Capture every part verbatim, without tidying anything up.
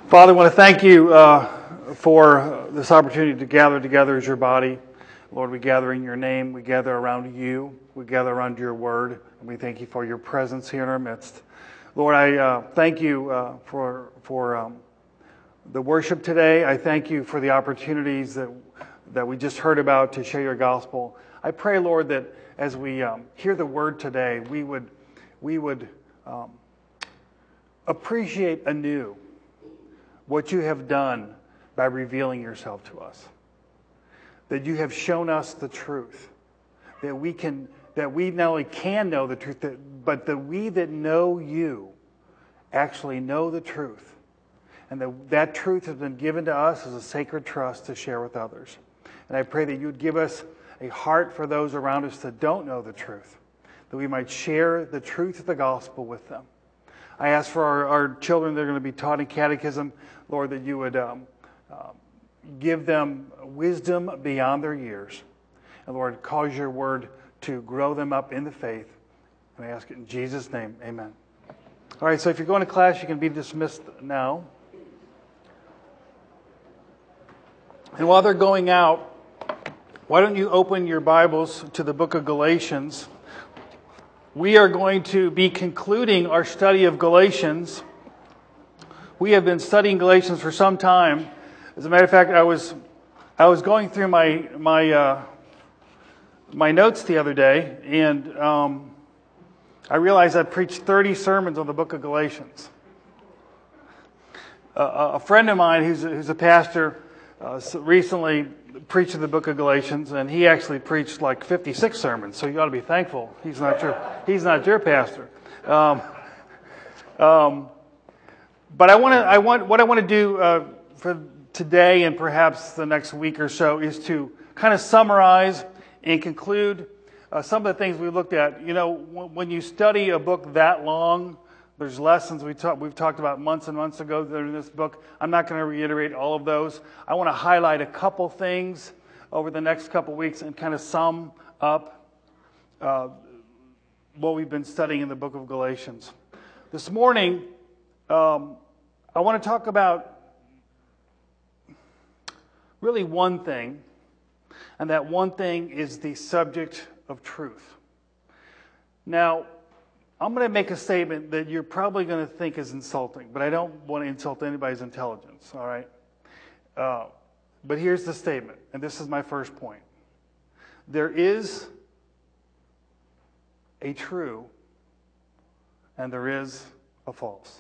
Father, I want to thank you uh, for this opportunity to gather together as your body. Lord, we gather in your name. We gather around you. We gather around your word. And we thank you for your presence here in our midst. Lord, I uh, thank you uh, for, for um, the worship today. I thank you for the opportunities that, that we just heard about to share your gospel. I pray, Lord, that as we um, hear the word today, we would, we would um, appreciate anew what you have done by revealing yourself to us. That you have shown us the truth. That we can, that we not only can know the truth, but that we that know you actually know the truth. And that that truth has been given to us as a sacred trust to share with others. And I pray that you would give us a heart for those around us that don't know the truth. That we might share the truth of the gospel with them. I ask for our, our children that are going to be taught in catechism, Lord, that you would um, uh, give them wisdom beyond their years. And Lord, cause your word to grow them up in the faith. And I ask it in Jesus' name, amen. All right, so if you're going to class, you can be dismissed now. And while they're going out, why don't you open your Bibles to the book of Galatians. We are going to be concluding our study of Galatians. We have been studying Galatians for some time. As a matter of fact, I was I was going through my my uh, my notes the other day, and um, I realized I preached thirty sermons on the book of Galatians. Uh, a friend of mine, who's who's a pastor, uh, recently preached in the book of Galatians, and he actually preached like fifty-six sermons. So you ought to be thankful he's not your he's not your pastor. Um, um, but I want to I want what I want to do uh, for today and perhaps the next week or so is to kind of summarize and conclude uh, some of the things we looked at. You know, when, when you study a book that long, there's lessons we talk, we've talked about months and months ago that are in this book. I'm not going to reiterate all of those. I want to highlight a couple things over the next couple weeks and kind of sum up uh, what we've been studying in the book of Galatians. This morning, um, I want to talk about really one thing, and that one thing is the subject of truth. Now, I'm going to make a statement that you're probably going to think is insulting, but I don't want to insult anybody's intelligence, all right? Uh, but here's the statement, and this is my first point. There is a true, and there is a false.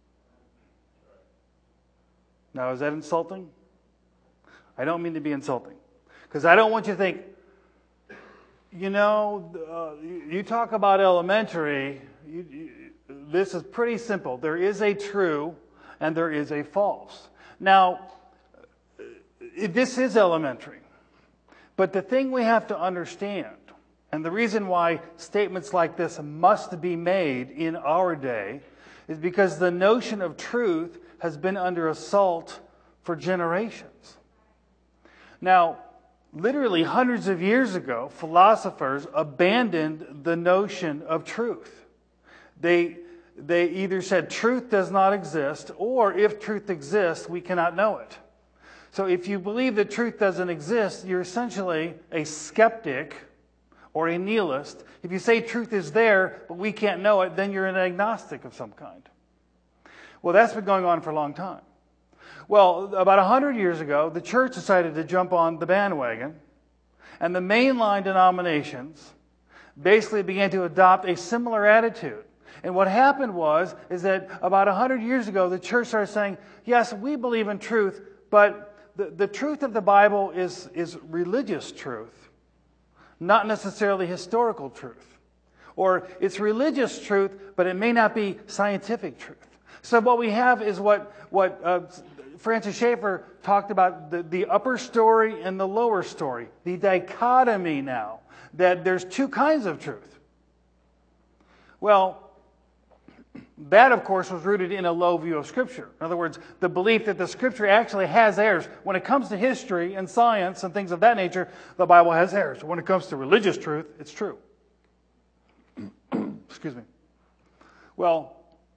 Now, is that insulting? I don't mean to be insulting, because I don't want you to think, you know, uh, you, you talk about elementary, you, you, this is pretty simple. There is a true and there is a false. Now, this is elementary, but the thing we have to understand, and the reason why statements like this must be made in our day, is because the notion of truth has been under assault for generations. Now, literally hundreds of years ago, philosophers abandoned the notion of truth. They, they either said truth does not exist, or if truth exists, we cannot know it. So if you believe that truth doesn't exist, you're essentially a skeptic or a nihilist. If you say truth is there, but we can't know it, then you're an agnostic of some kind. Well, that's been going on for a long time. Well, about one hundred years ago, the church decided to jump on the bandwagon, and the mainline denominations basically began to adopt a similar attitude. And what happened was, is that about one hundred years ago, the church started saying, yes, we believe in truth, but the, the truth of the Bible is, is religious truth, not necessarily historical truth. Or it's religious truth, but it may not be scientific truth. So what we have is what, what uh, Francis Schaeffer talked about, the, the upper story and the lower story, the dichotomy now, that there's two kinds of truth. Well, that, of course, was rooted in a low view of Scripture. In other words, the belief that the Scripture actually has errors. When it comes to history and science and things of that nature, the Bible has errors. When it comes to religious truth, it's true. Excuse me. Well,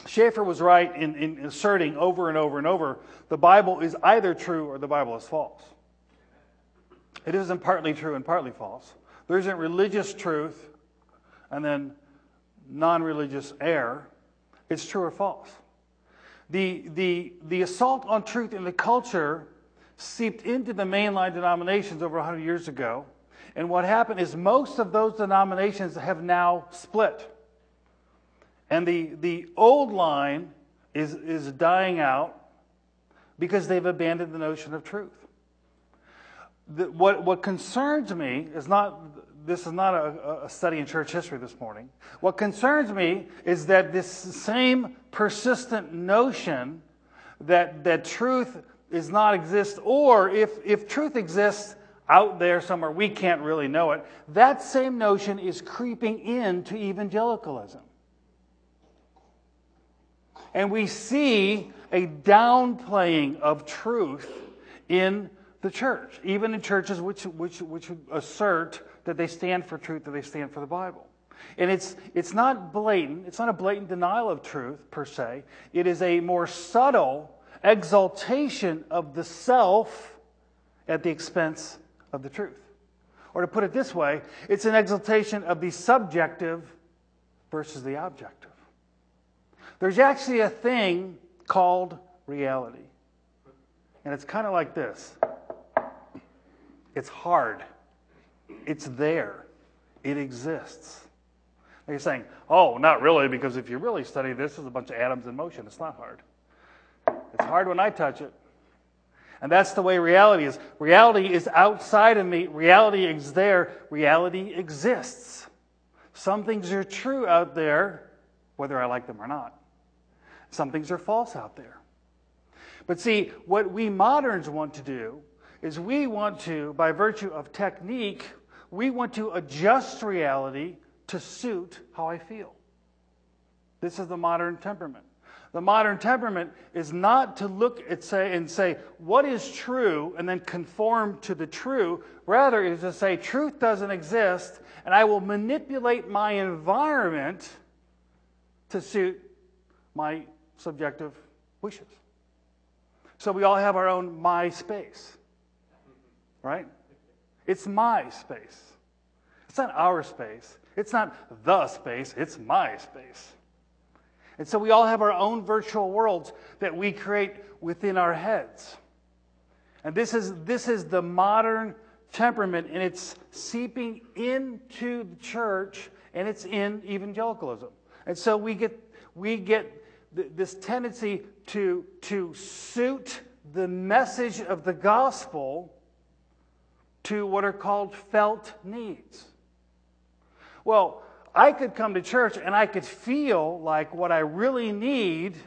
Schaeffer was right in, in asserting over and over and over, the Bible is either true or the Bible is false. It isn't partly true and partly false. There isn't religious truth and then non-religious error. It's true or false. The, the, the assault on truth in the culture seeped into the mainline denominations over one hundred years ago. And what happened is most of those denominations have now split. And the, the old line is, is dying out because they've abandoned the notion of truth. The, what, what concerns me is not, this is not a, a study in church history this morning. What concerns me is that this same persistent notion that, that truth is not exist, or if, if truth exists out there somewhere, we can't really know it, that same notion is creeping into evangelicalism. And we see a downplaying of truth in the church, even in churches which, which, which assert that they stand for truth, that they stand for the Bible. And it's, it's not blatant, it's not a blatant denial of truth per se. It is a more subtle exaltation of the self at the expense of the truth. Or to put it this way, it's an exaltation of the subjective versus the objective. There's actually a thing called reality. And it's kind of like this. It's hard. It's there. It exists. And you're saying, oh, not really, because if you really study this, there's a bunch of atoms in motion. It's not hard. It's hard when I touch it. And that's the way reality is. Reality is outside of me. Reality is there. Reality exists. Some things are true out there, whether I like them or not. Some things are false out there. But see, what we moderns want to do is we want to, by virtue of technique, we want to adjust reality to suit how I feel. This is the modern temperament. The modern temperament is not to look at say and say, what is true, and then conform to the true. Rather, it is to say, truth doesn't exist, and I will manipulate my environment to suit my subjective wishes. So we all have our own my space, right? It's my space. It's not our space. It's not the space. It's my space. And so we all have our own virtual worlds that we create within our heads. And this is, this is the modern temperament, and it's seeping into the church, and it's in evangelicalism. And so we get, we get th- this tendency to, to suit the message of the gospel to what are called felt needs. Well, I could come to church and I could feel like what I really need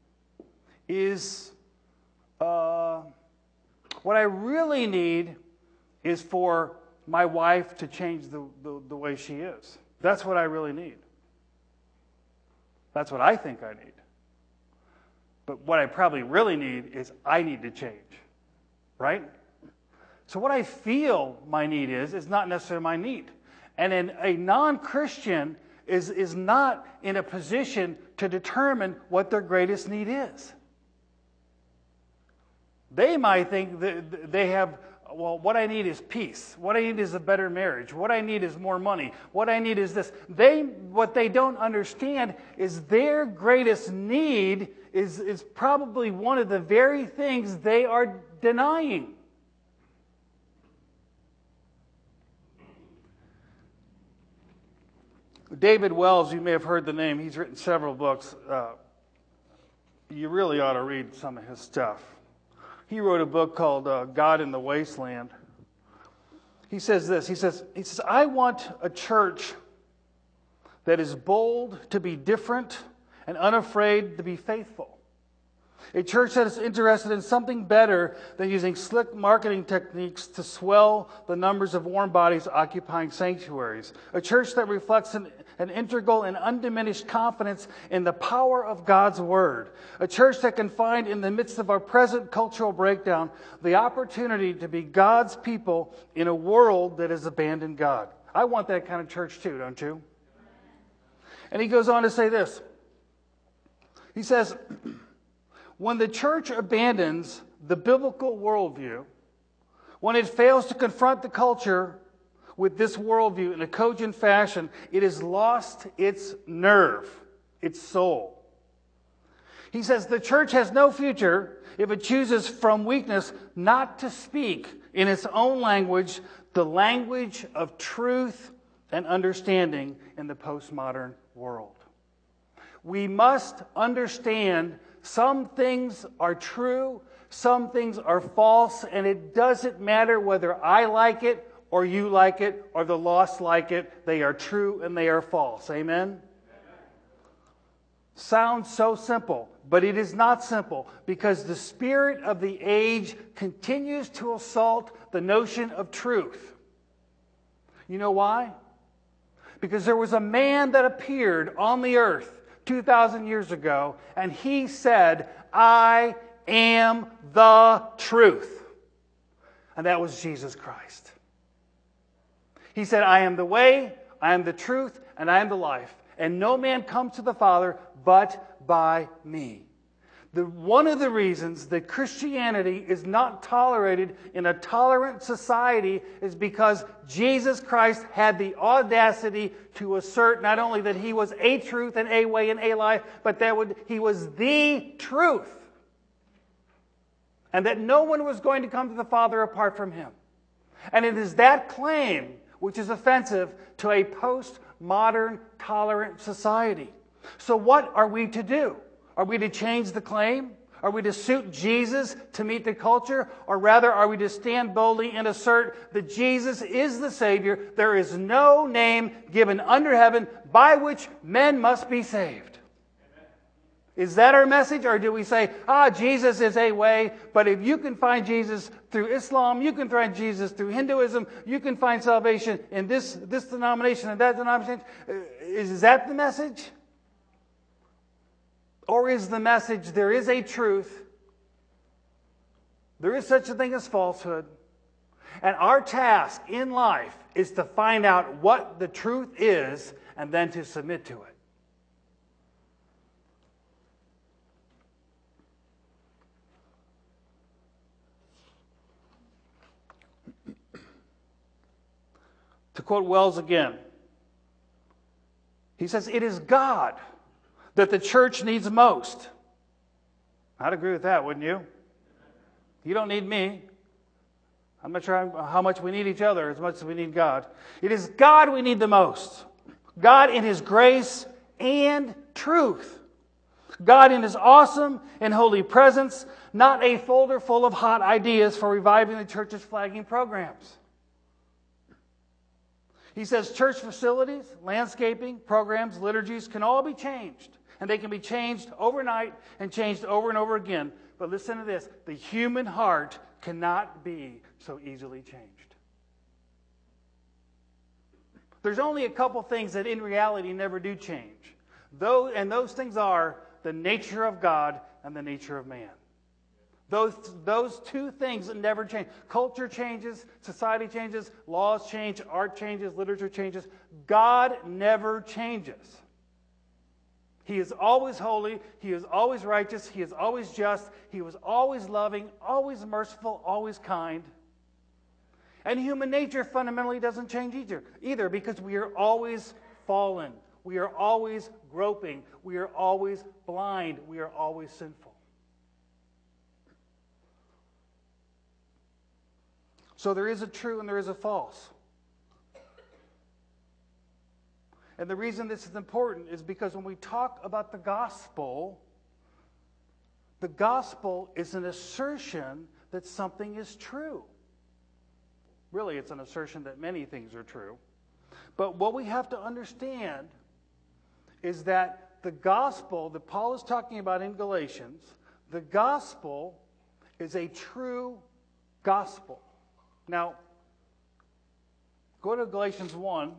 is, uh, what I really need is for my wife to change the, the, the way she is. That's what I really need. That's what I think I need. But what I probably really need is I need to change. Right? So what I feel my need is, is not necessarily my need. And then a non-Christian is, is not in a position to determine what their greatest need is. They might think that they have, well, what I need is peace. What I need is a better marriage. What I need is more money. What I need is this. They, what they don't understand is their greatest need is, is probably one of the very things they are denying. David Wells, you may have heard the name. He's written several books. Uh, you really ought to read some of his stuff. He wrote a book called uh, God in the Wasteland. He says this. He says, he says, I want a church that is bold to be different and unafraid to be faithful. A church that is interested in something better than using slick marketing techniques to swell the numbers of warm bodies occupying sanctuaries. A church that reflects an, an integral and undiminished confidence in the power of God's Word. A church that can find in the midst of our present cultural breakdown the opportunity to be God's people in a world that has abandoned God. I want that kind of church too, don't you? And he goes on to say this. He says, when the church abandons the biblical worldview, when it fails to confront the culture with this worldview in a cogent fashion, it has lost its nerve, its soul. He says the church has no future if it chooses from weakness not to speak in its own language, the language of truth and understanding in the postmodern world. We must understand some things are true, some things are false, and it doesn't matter whether I like it or you like it or the lost like it. They are true and they are false. Amen? Sounds so simple, but it is not simple because the spirit of the age continues to assault the notion of truth. You know why? Because there was a man that appeared on the earth two thousand years ago, and he said, I am the truth. And that was Jesus Christ. He said, I am the way, I am the truth, and I am the life. And no man comes to the Father but by me. The, one of the reasons that Christianity is not tolerated in a tolerant society is because Jesus Christ had the audacity to assert not only that he was a truth and a way and a life, but that would, he was the truth. And that no one was going to come to the Father apart from him. And it is that claim which is offensive to a postmodern tolerant society. So what are we to do? Are we to change the claim? Are we to suit Jesus to meet the culture? Or rather, are we to stand boldly and assert that Jesus is the Savior? There is no name given under heaven by which men must be saved. Is that our message? Or do we say, ah, Jesus is a way, but if you can find Jesus through Islam, you can find Jesus through Hinduism, you can find salvation in this, this denomination and that denomination. Is that the message? Or is the message, there is a truth, there is such a thing as falsehood, and our task in life is to find out what the truth is and then to submit to it. To quote Wells again, he says, it is God that the church needs most. I'd agree with that, wouldn't you? You don't need me. I'm not sure how much we need each other as much as we need God. It is God we need the most. God in His grace and truth. God in His awesome and holy presence, not a folder full of hot ideas for reviving the church's flagging programs. He says church facilities, landscaping, programs, liturgies can all be changed. And they can be changed overnight and changed over and over again. But listen to this. The human heart cannot be so easily changed. There's only a couple things that in reality never do change. Those, and those things are the nature of God and the nature of man. Those, those two things never change. Culture changes, society changes, laws change, art changes, literature changes. God never changes. He is always holy, He is always righteous, He is always just, He was always loving, always merciful, always kind. And human nature fundamentally doesn't change either, either because we are always fallen. We are always groping. We are always blind. We are always sinful. So there is a true and there is a false. And the reason this is important is because when we talk about the gospel, the gospel is an assertion that something is true. Really, it's an assertion that many things are true. But what we have to understand is that the gospel that Paul is talking about in Galatians, the gospel is a true gospel. Now, go to Galatians one.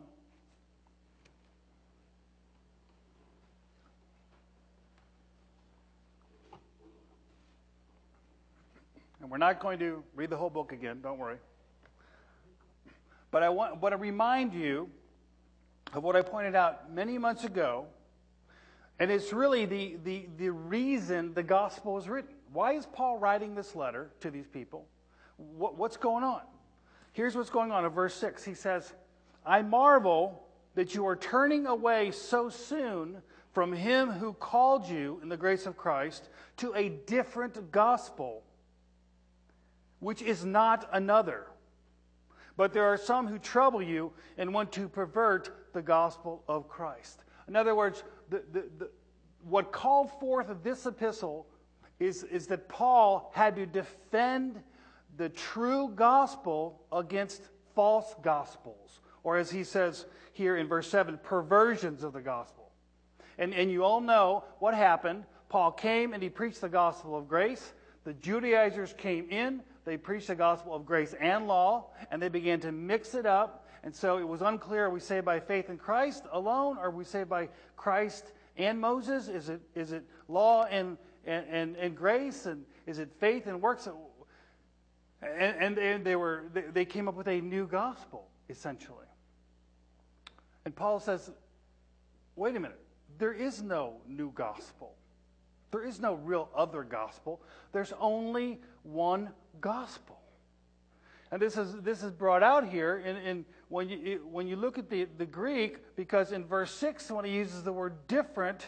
And we're not going to read the whole book again, don't worry. But I want, want to remind you of what I pointed out many months ago, And it's really the, the, the reason the gospel was written. Why is Paul writing this letter to these people? What, what's going on? Here's what's going on in verse six. He says, I marvel that you are turning away so soon from him who called you in the grace of Christ to a different gospel, which is not another. But there are some who trouble you and want to pervert the gospel of Christ. In other words, the, the, the, what called forth this epistle is, is that Paul had to defend the true gospel against false gospels. Or as he says here in verse seven, perversions of the gospel. And, and you all know what happened. Paul came and he preached the gospel of grace. The Judaizers came in. They preached the gospel of grace and law. And they began to mix it up. And so it was unclear, are we saved by faith in Christ alone? Or are we saved by Christ and Moses? Is it is it law and, and, and, and grace? And is it faith and works? And, and, and they were they, they came up with a new gospel, essentially. And Paul says, wait a minute. There is no new gospel. There is no real other gospel. There's only one gospel. And this is this is brought out here in, in when you when you look at the, the Greek, because in verse six, when he uses the word different,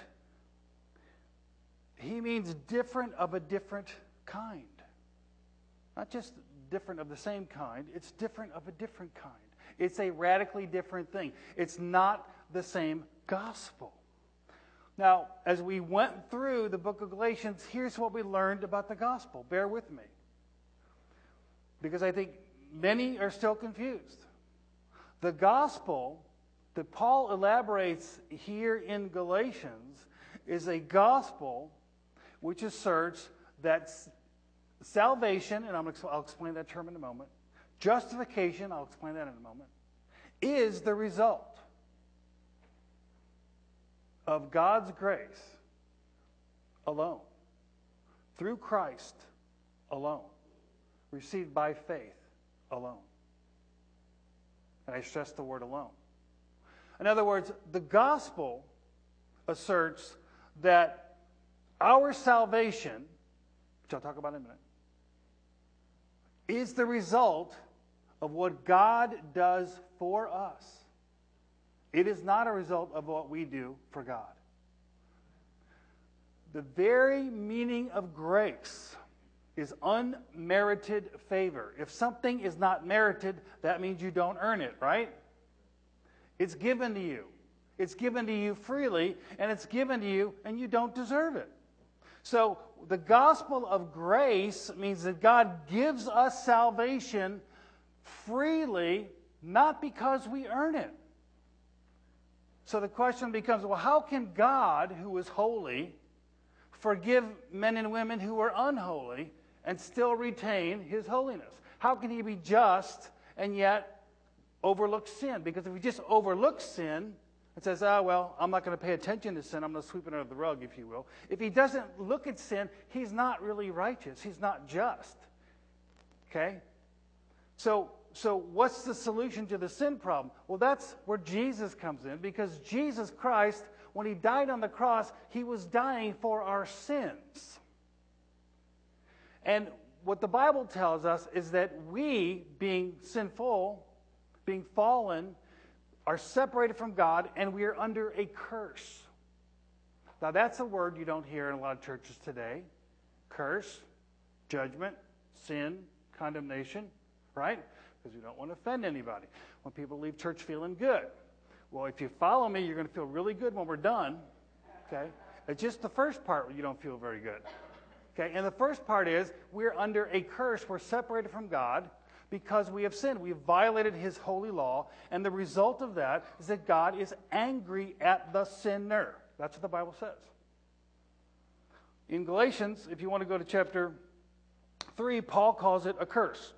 he means different of a different kind. Not just different of the same kind, it's different of a different kind. It's a radically different thing. It's not the same gospel. Now, as we went through the book of Galatians, here's what we learned about the gospel. Bear with me. Because I think many are still confused. The gospel that Paul elaborates here in Galatians is a gospel which asserts that salvation, and I'm, I'll explain that term in a moment, justification, I'll explain that in a moment, is the result of God's grace alone, through Christ alone, received by faith alone. And I stress the word alone. In other words, the gospel asserts that our salvation, which I'll talk about in a minute, is the result of what God does for us. It is not a result of what we do for God. The very meaning of grace is unmerited favor. If something is not merited, that means you don't earn it, right? It's given to you. It's given to you freely, and it's given to you, and you don't deserve it. So the gospel of grace means that God gives us salvation freely, not because we earn it. So the question becomes, well, how can God, who is holy, forgive men and women who are unholy and still retain his holiness? How can he be just and yet overlook sin? Because if he just overlooks sin and says, oh, well, I'm not going to pay attention to sin, I'm going to sweep it under the rug, if you will. If he doesn't look at sin, he's not really righteous. He's not just. Okay? So, so what's the solution to the sin problem? Well, that's where Jesus comes in, because Jesus Christ, when he died on the cross, he was dying for our sins. And what the Bible tells us is that we, being sinful, being fallen, are separated from God, and we are under a curse. Now, that's a word you don't hear in a lot of churches today. Curse, judgment, sin, condemnation, right? Because we don't want to offend anybody. When people leave church feeling good. Well, if you follow me, you're going to feel really good when we're done. Okay? It's just the first part where you don't feel very good. Okay? And the first part is we're under a curse. We're separated from God because we have sinned. We have violated his holy law. And the result of that is that God is angry at the sinner. That's what the Bible says. In Galatians, if you want to go to chapter three, Paul calls it a curse.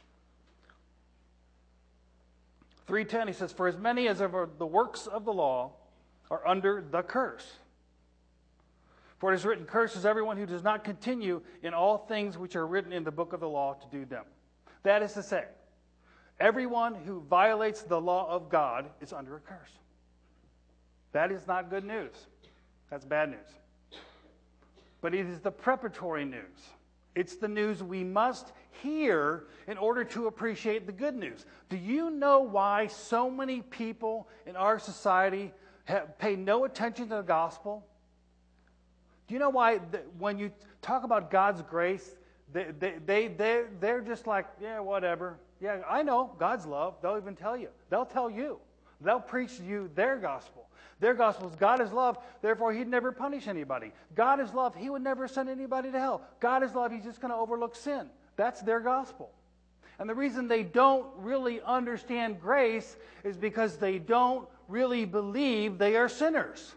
three ten, he says, for as many as are the works of the law are under the curse. For it is written, cursed is everyone who does not continue in all things which are written in the book of the law to do them. That is to say, everyone who violates the law of God is under a curse. That is not good news. That's bad news. But it is the preparatory news. It's the news we must hear in order to appreciate the good news. Do you know why so many people in our society have, pay no attention to the gospel? Do you know why the, when you talk about God's grace, they, they, they, they, they're just like, yeah, whatever. Yeah, I know God's love. They'll even tell you. They'll tell you. They'll preach to you their gospel. Their gospel is God is love, therefore he'd never punish anybody. God is love, he would never send anybody to hell. God is love, he's just going to overlook sin. That's their gospel. And the reason they don't really understand grace is because they don't really believe they are sinners.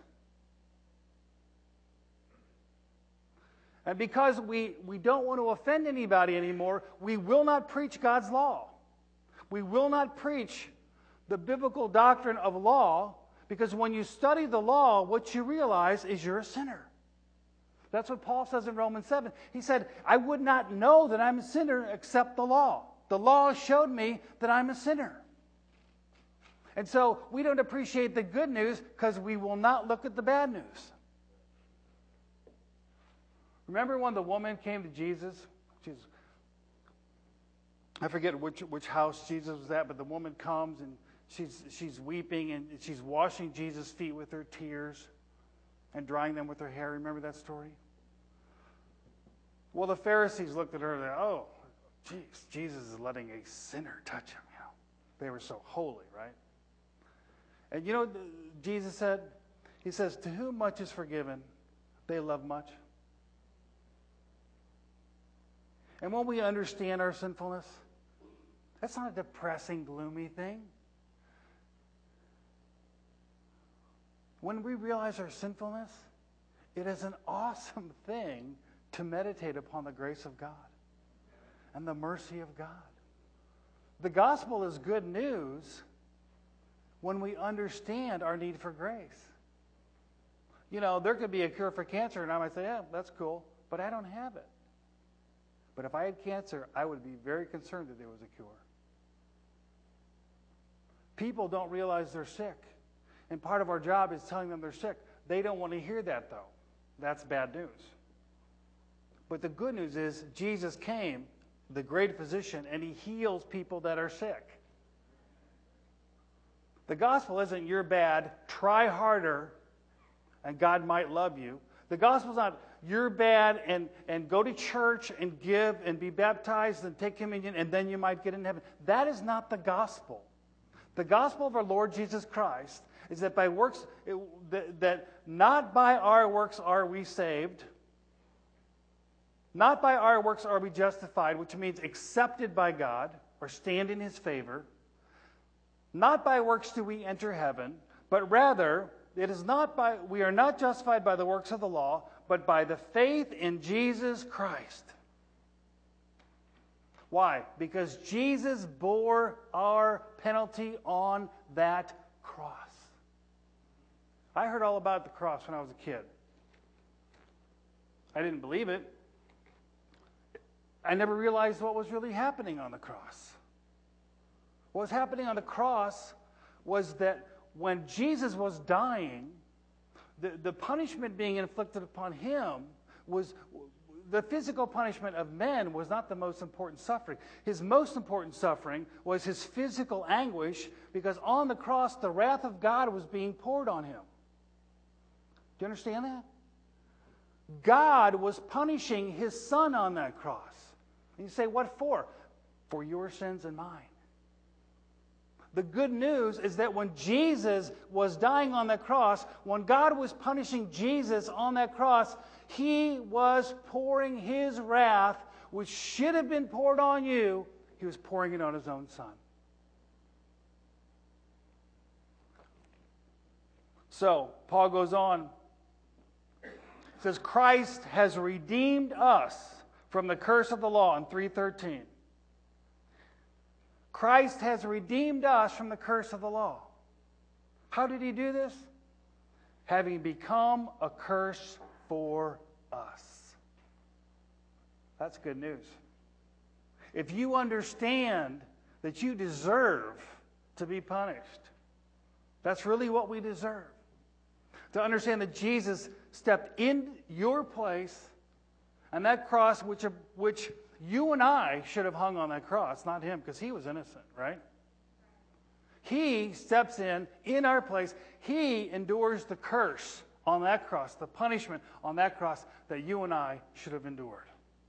And because we, we don't want to offend anybody anymore, we will not preach God's law. We will not preach the biblical doctrine of law, because when you study the law, what you realize is you're a sinner. That's what Paul says in Romans seven. He said, I would not know that I'm a sinner except the law. The law showed me that I'm a sinner. And so we don't appreciate the good news because we will not look at the bad news. Remember when the woman came to Jesus? She's, I forget which, which house Jesus was at, but the woman comes and She's, she's weeping and she's washing Jesus' feet with her tears and drying them with her hair. Remember that story? Well, the Pharisees looked at her and they, oh, geez, Jesus is letting a sinner touch him. You know, they were so holy, right? And you know what Jesus said? He says, to whom much is forgiven, they love much. And when we understand our sinfulness, that's not a depressing, gloomy thing. When we realize our sinfulness, it is an awesome thing to meditate upon the grace of God and the mercy of God. The gospel is good news when we understand our need for grace. You know, there could be a cure for cancer, and I might say, yeah, that's cool, but I don't have it. But if I had cancer, I would be very concerned that there was a cure. People don't realize they're sick. And part of our job is telling them they're sick. They don't want to hear that, though. That's bad news. But the good news is Jesus came, the great physician, and he heals people that are sick. The gospel isn't you're bad, try harder, and God might love you. The gospel's not you're bad and, and go to church and give and be baptized and take communion and then you might get in heaven. That is not the gospel. The gospel of our Lord Jesus Christ is that by works, it, that, that not by our works are we saved, not by our works are we justified, which means accepted by God or stand in his favor. Not by works do we enter heaven, but rather it is not by we are not justified by the works of the law, but by the faith in Jesus Christ. Why? Because Jesus bore our penalty on that cross. I heard all about the cross when I was a kid. I didn't believe it. I never realized what was really happening on the cross. What was happening on the cross was that when Jesus was dying, the, the punishment being inflicted upon him was, the physical punishment of men was not the most important suffering. His most important suffering was his physical anguish, because on the cross the wrath of God was being poured on him. Do you understand that? God was punishing his son on that cross. And you say, what for? For your sins and mine. The good news is that when Jesus was dying on that cross, when God was punishing Jesus on that cross, he was pouring his wrath, which should have been poured on you, he was pouring it on his own son. So, Paul goes on. He says, Christ has redeemed us from the curse of the law in three thirteen. Christ has redeemed us from the curse of the law. How did he do this? Having become a curse for us. That's good news. If you understand that you deserve to be punished, that's really what we deserve. To understand that Jesus stepped in your place, and that cross, which, which you and I should have hung on that cross, not him, because he was innocent, right? He steps in, in our place. He endures the curse on that cross, the punishment on that cross that you and I should have endured.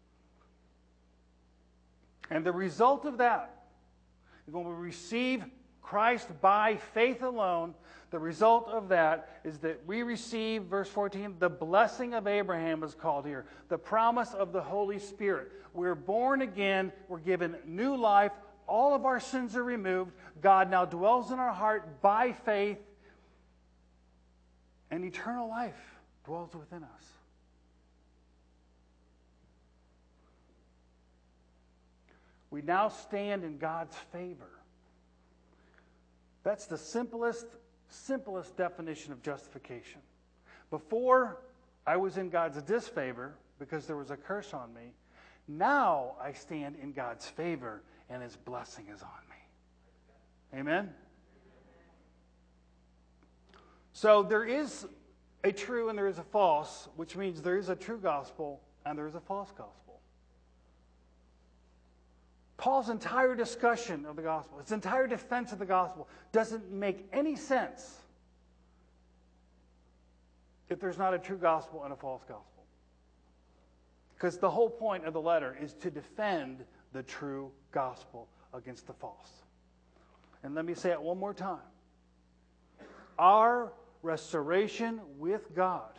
And the result of that is when we receive Christ by faith alone, the result of that is that we receive, verse fourteen, the blessing of Abraham is called here, the promise of the Holy Spirit. We're born again, we're given new life, all of our sins are removed, God now dwells in our heart by faith, and eternal life dwells within us. We now stand in God's favor. That's the simplest, simplest definition of justification. Before, I was in God's disfavor because there was a curse on me. Now I stand in God's favor and His blessing is on me. Amen? So there is a true and there is a false, which means there is a true gospel and there is a false gospel. Paul's entire discussion of the gospel, his entire defense of the gospel, doesn't make any sense if there's not a true gospel and a false gospel. Because the whole point of the letter is to defend the true gospel against the false. And let me say it one more time. Our restoration with God,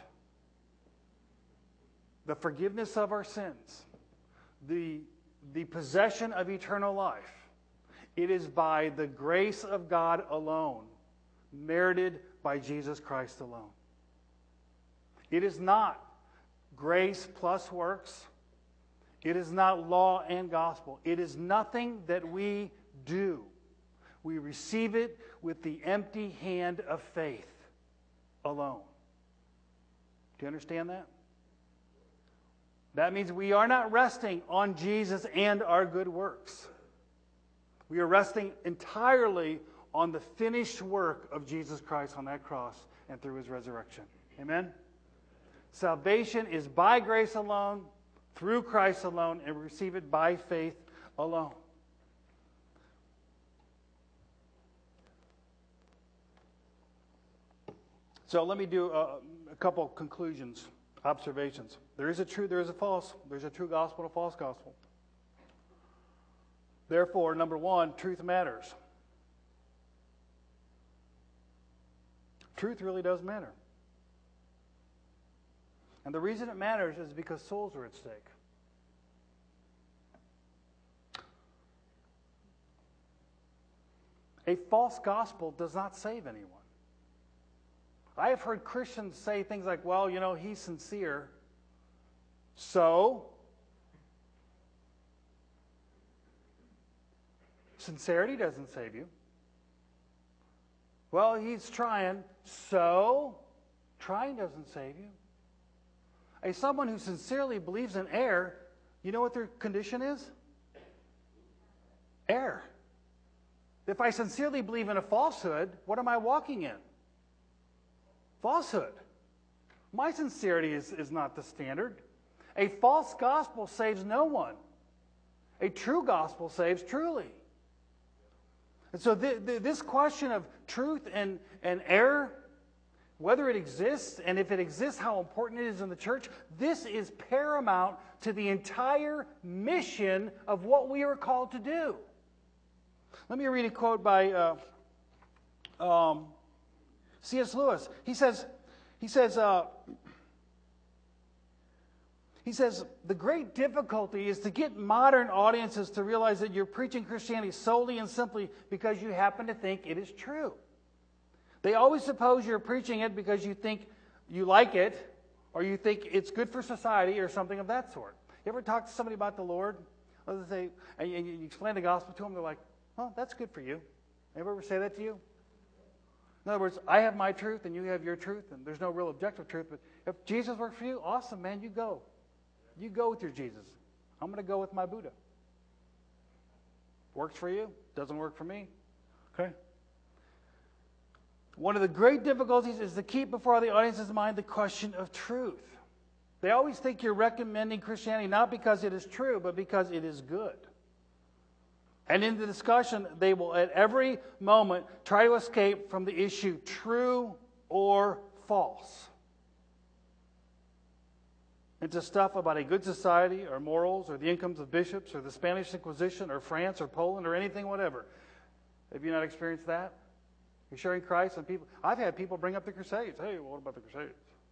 the forgiveness of our sins, the The possession of eternal life, it is by the grace of God alone, merited by Jesus Christ alone. It is not grace plus works. It is not law and gospel. It is nothing that we do. We receive it with the empty hand of faith alone. Do you understand that? That means we are not resting on Jesus and our good works. We are resting entirely on the finished work of Jesus Christ on that cross and through His resurrection. Amen? Salvation is by grace alone, through Christ alone, and we receive it by faith alone. So let me do a, a couple conclusions. Observations. There is a true, there is a false. There's a true gospel and a false gospel. Therefore, number one, truth matters. Truth really does matter. And the reason it matters is because souls are at stake. A false gospel does not save anyone. I have heard Christians say things like, well, you know, he's sincere, so sincerity doesn't save you. Well, he's trying, so trying doesn't save you. A someone who sincerely believes in error, you know what their condition is? Error. If I sincerely believe in a falsehood, what am I walking in? Falsehood. My sincerity is, is not the standard. A false gospel saves no one. A true gospel saves truly. And so th- th- this question of truth and, and error, whether it exists, and if it exists, how important it is in the church, this is paramount to the entire mission of what we are called to do. Let me read a quote by uh, um, C S Lewis. He says, he says, uh, he says, the great difficulty is to get modern audiences to realize that you're preaching Christianity solely and simply because you happen to think it is true. They always suppose you're preaching it because you think you like it, or you think it's good for society, or something of that sort. You ever talk to somebody about the Lord? Let's say, and you explain the gospel to them, they're like, well, that's good for you. Anybody ever say that to you? In other words, I have my truth and you have your truth, and there's no real objective truth. But if Jesus works for you, awesome, man, you go. You go with your Jesus. I'm going to go with my Buddha. Works for you, doesn't work for me. Okay? One of the great difficulties is to keep before the audience's mind the question of truth. They always think you're recommending Christianity not because it is true, but because it is good. And in the discussion, they will at every moment try to escape from the issue true or false. Into stuff about a good society or morals or the incomes of bishops or the Spanish Inquisition or France or Poland or anything, whatever. Have you not experienced that? You're sharing Christ and people. I've had people bring up the Crusades. Hey, well, what about the Crusades?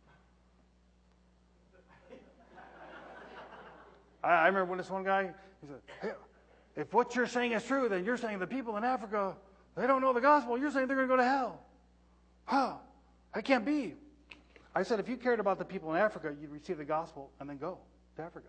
I, I remember when this one guy, he said, hey, if what you're saying is true, then you're saying the people in Africa, they don't know the gospel. You're saying they're going to go to hell. Huh, that can't be. I said, if you cared about the people in Africa, you'd receive the gospel and then go to Africa.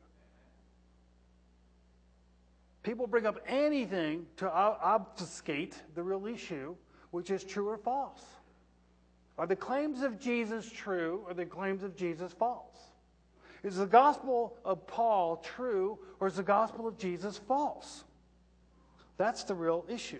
People bring up anything to obfuscate the real issue, which is true or false. Are the claims of Jesus true, or the claims of Jesus false? Is the gospel of Paul true, or is the gospel of Jesus false? That's the real issue.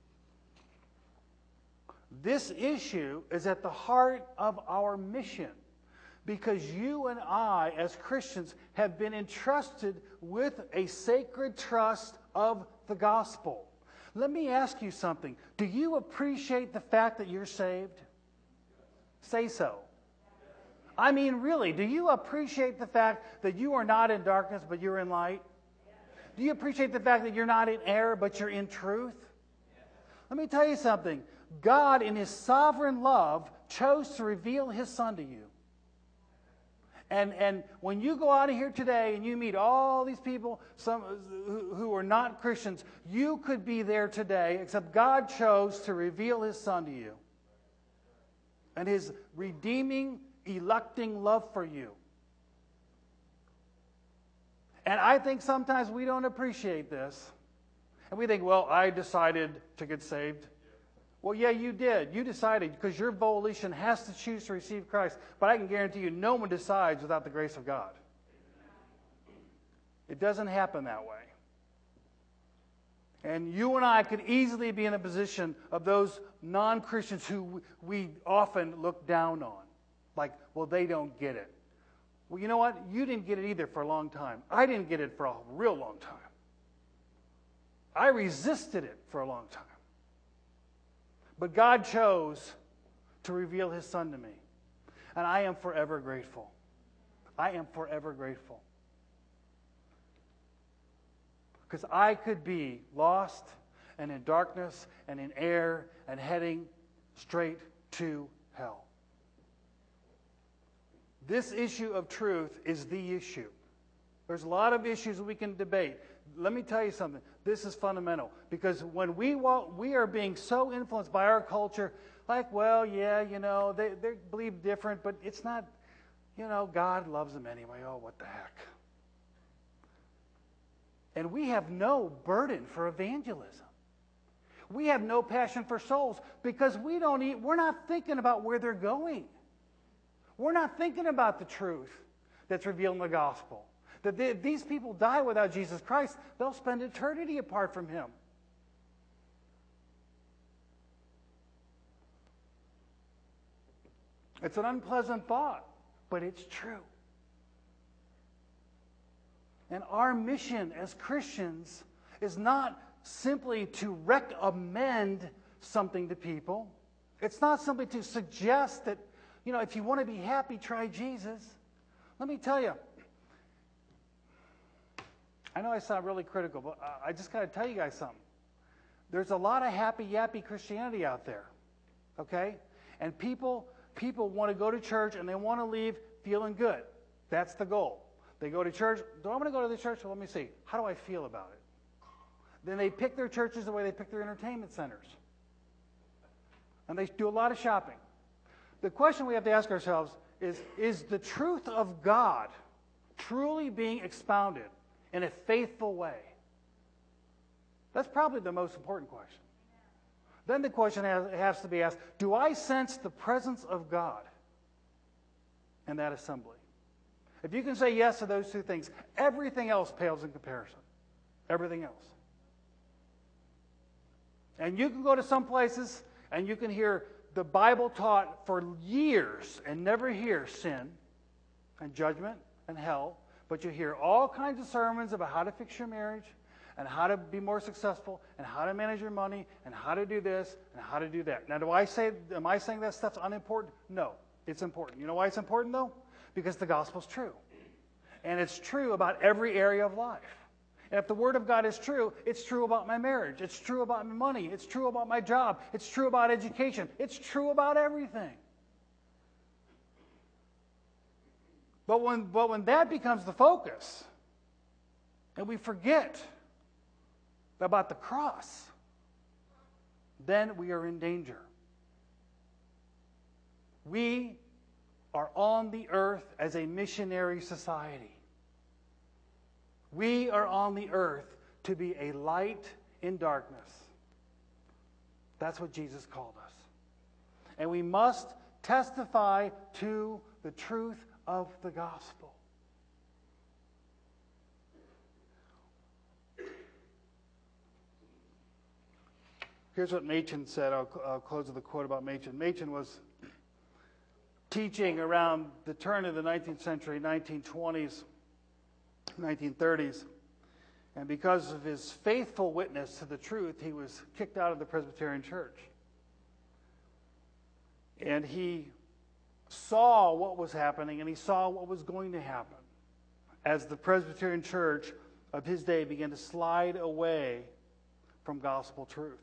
This issue is at the heart of our mission, because you and I, as Christians, have been entrusted with a sacred trust of the gospel. Let me ask you something. Do you appreciate the fact that you're saved? Say so. I mean, really, do you appreciate the fact that you are not in darkness, but you're in light? Do you appreciate the fact that you're not in error, but you're in truth? Let me tell you something. God, in His sovereign love, chose to reveal His Son to you. And, and when you go out of here today and you meet all these people some, who, who are not Christians, you could be there today, except God chose to reveal His Son to you. And His redeeming, electing love for you. And I think sometimes we don't appreciate this. And we think, well, I decided to get saved. Well, yeah, you did. You decided because your volition has to choose to receive Christ. But I can guarantee you no one decides without the grace of God. It doesn't happen that way. And you and I could easily be in a position of those non-Christians who we often look down on. Like, well, they don't get it. Well, you know what? You didn't get it either for a long time. I didn't get it for a real long time. I resisted it for a long time. But God chose to reveal His Son to me. And I am forever grateful. I am forever grateful. Because I could be lost and in darkness and in air and heading straight to hell. This issue of truth is the issue. There's a lot of issues we can debate. Let me tell you something. This is fundamental. Because when we walk, we are being so influenced by our culture, like, well, yeah, you know, they, they believe different, but it's not, you know, God loves them anyway. Oh, what the heck. And we have no burden for evangelism. We have no passion for souls because we don't eat, we're not thinking about where they're going. We're not thinking about the truth that's revealed in the gospel. That they, these people die without Jesus Christ, they'll spend eternity apart from Him. It's an unpleasant thought, but it's true. And our mission as Christians is not simply to recommend something to people. It's not simply to suggest that, you know, if you want to be happy, try Jesus. Let me tell you, I know I sound really critical, but I just got to tell you guys something. There's a lot of happy, yappy Christianity out there, okay? And people, people want to go to church and they want to leave feeling good. That's the goal. They go to church. Do I want to go to the church? Well, let me see. How do I feel about it? Then they pick their churches the way they pick their entertainment centers. And they do a lot of shopping. The question we have to ask ourselves is, is the truth of God truly being expounded in a faithful way? That's probably the most important question. Then the question has, has to be asked, do I sense the presence of God in that assembly? If you can say yes to those two things, everything else pales in comparison. Everything else. And you can go to some places and you can hear the Bible taught for years and never hear sin and judgment and hell, but you hear all kinds of sermons about how to fix your marriage and how to be more successful and how to manage your money and how to do this and how to do that. Now, do I say, am I saying that stuff's unimportant? No, it's important. You know why it's important, though? Because the gospel's true. And it's true about every area of life. And if the Word of God is true, it's true about my marriage. It's true about my money. It's true about my job. It's true about education. It's true about everything. But when, but when that becomes the focus, and we forget about the cross, then we are in danger. We are on the earth as a missionary society. We are on the earth to be a light in darkness. That's what Jesus called us. And we must testify to the truth of the gospel. Here's what Machen said. I'll, I'll close with a quote about Machen. Machen was teaching around the turn of the nineteenth century, nineteen twenties, nineteen thirties. And because of his faithful witness to the truth, he was kicked out of the Presbyterian Church. And he saw what was happening, and he saw what was going to happen as the Presbyterian Church of his day began to slide away from gospel truth.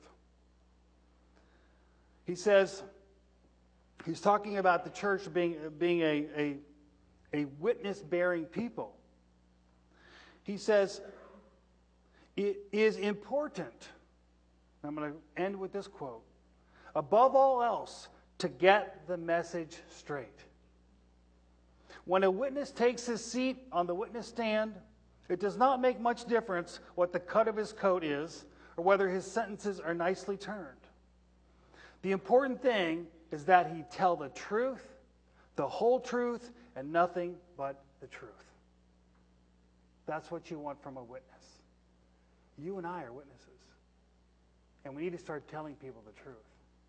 He says, he's talking about the church being, being a, a, a witness-bearing people. He says, it is important, I'm going to end with this quote, above all else, to get the message straight. When a witness takes his seat on the witness stand, it does not make much difference what the cut of his coat is or whether his sentences are nicely turned. The important thing is that he tell the truth, the whole truth, and nothing but the truth. That's what you want from a witness. You and I are witnesses. And we need to start telling people the truth.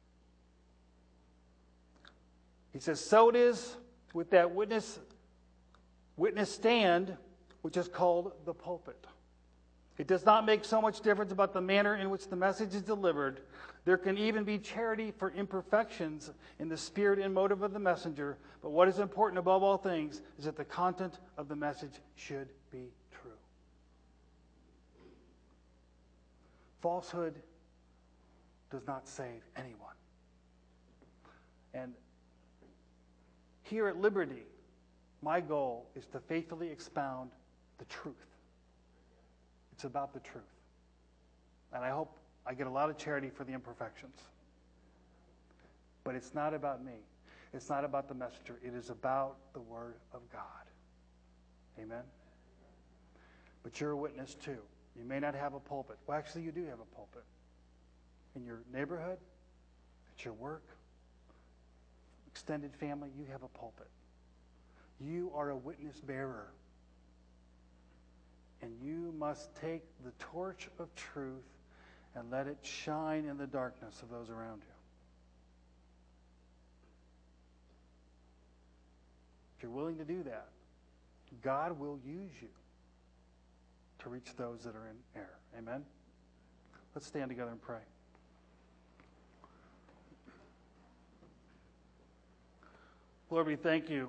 He says, so it is with that witness, witness stand, which is called the pulpit. It does not make so much difference about the manner in which the message is delivered. There can even be charity for imperfections in the spirit and motive of the messenger. But what is important above all things is that the content of the message should be true. Falsehood does not save anyone. And here at Liberty, my goal is to faithfully expound the truth. It's about the truth. And I hope I get a lot of charity for the imperfections. But it's not about me. It's not about the messenger. It is about the Word of God. Amen? But you're a witness too. You may not have a pulpit. Well, actually, you do have a pulpit. In your neighborhood, at your work, extended family, you have a pulpit. You are a witness bearer. And you must take the torch of truth and let it shine in the darkness of those around you. If you're willing to do that, God will use you to reach those that are in error. Amen? Let's stand together and pray. Lord, we thank you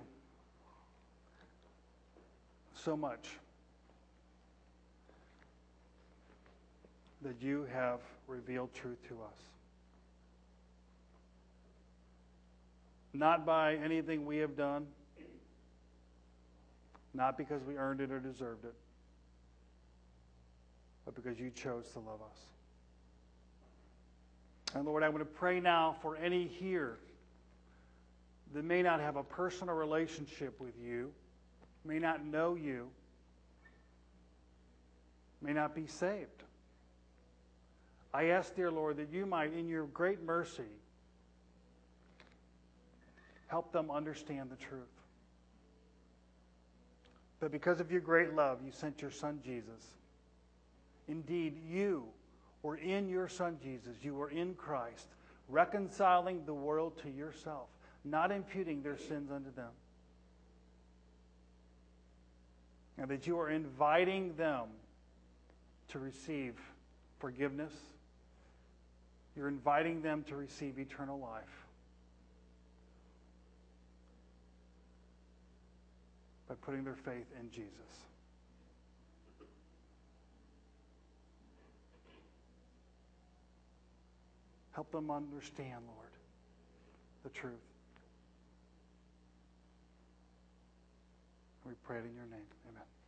so much that you have revealed truth to us. Not by anything we have done, not because we earned it or deserved it, but because you chose to love us. And Lord, I want to pray now for any here that may not have a personal relationship with you, may not know you, may not be saved. I ask, dear Lord, that you might, in your great mercy, help them understand the truth. But because of your great love, you sent your Son, Jesus. Indeed, you were in your Son, Jesus. You were in Christ, reconciling the world to yourself, not imputing their sins unto them. And that you are inviting them to receive forgiveness. You're inviting them to receive eternal life by putting their faith in Jesus. Help them understand, Lord, the truth. We pray it in your name. Amen.